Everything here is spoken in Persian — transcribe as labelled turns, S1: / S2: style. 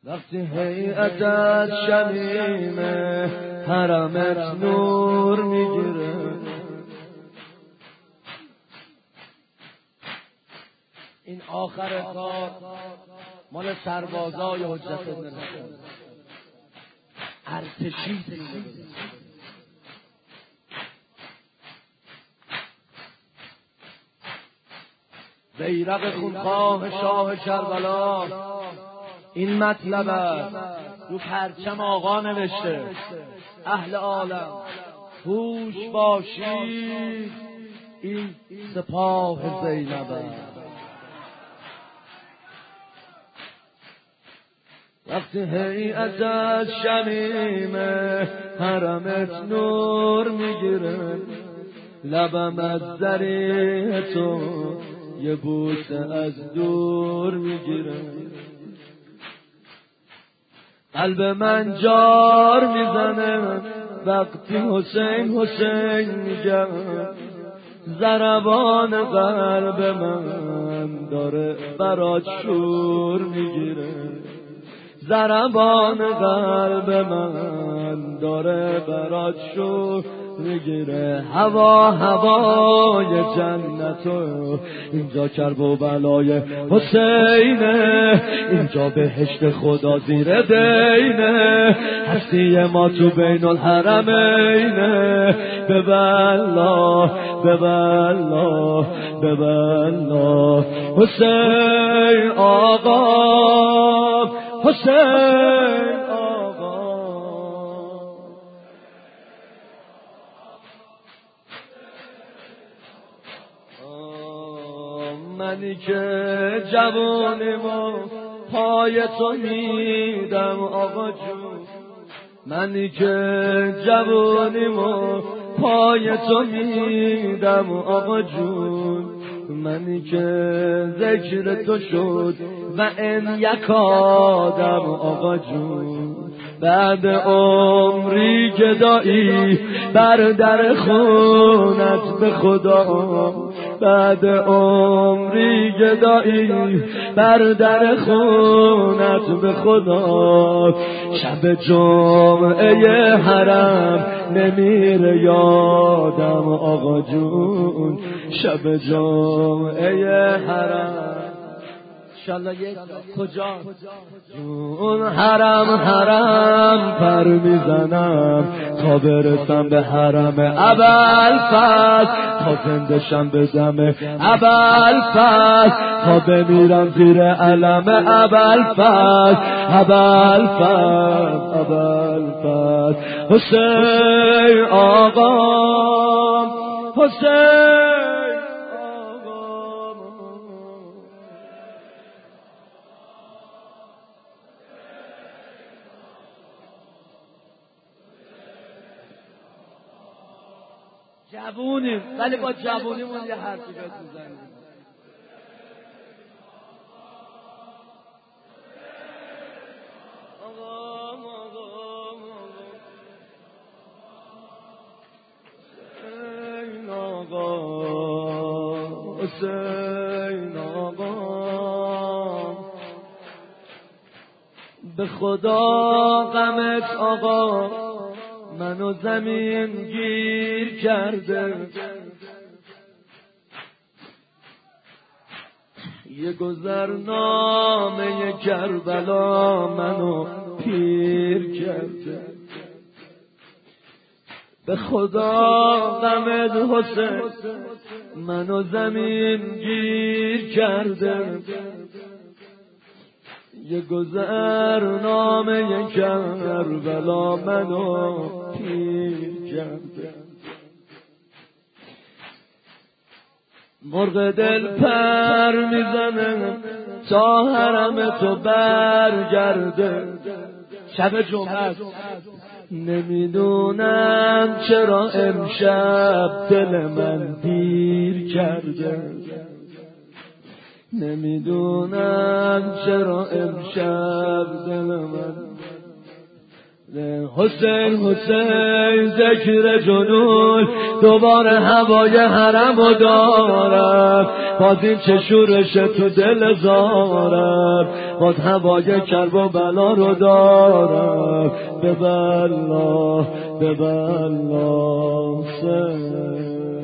S1: وقتی هیئتت شمیم حرمت نور میگیره، این آخر کار مال سربازای حجت بن الحسن ارتشی. بیرق خونخواه شاه کربلا این مطلب است، رو پرچم آقا نوشته اهل عالم هوش باشید این سپاه زینب است. وقتی هیئتت شمیم حرمت نور میگیره، لبم از ذریح تو یه بوسه از دور میگیره، قلب من جار میزنه وقتی حسین حسین میگم، ضربان قلب من داره برات شور میگیره، ضربان قلب من داره برات شور میگیره. هوا هوای جنتو اینجا کرب و بلای حسینه، اینجا بهشت خدا زیر دینه، هستی ما تو بین الحرمینه. ببلا ببلا ببلا حسین آقا، حسین آقا. منی که جوانیمو پای تو میدم آقا جون، منی که جوانیمو پای تو میدم آقا جون، منی که ذکر تو شد و این یک آدم آقا جون. بعد عمری گدایی بر در خونت به خدا، بعد عمری گدایی بر در خونت به خدا، شب جمعه حرم نمیره یادم آقا جون، شب جمعه حرم انشالله یک کجا جون حرم حرم پر میزنم تا برسم به حرم ابوالفضل، تا زنده شم به دم ابوالفضل، تا بمیرم زیر علم ابوالفضل، ابوالفضل ابوالفضل. حسین آقا، حسین جوونیم ولی با جوونیمون یه حرفی بهت میزنیم. حسین آقا، حسین آقا، به خدا غمت آقا منو زمین گیر کرده، یه گذرنامه کربلا منو پیر کرده. به خدا غمت حسین منو زمین گیر کرده، یه گذرنامه کربلا منو پیر کرده. مرغ دل پر میزنه تا حرم تو برگرده، شب جمعه نمیدونم چرا امشب دل من دیر کرده، نمیدونم چرا امشب دل من. حسین حسین ذکر جنون دوباره هوای حرمو دارم، باز این چه شورش تو دل زارم.
S2: باز هوای کرب و بلا رو دارم به بلا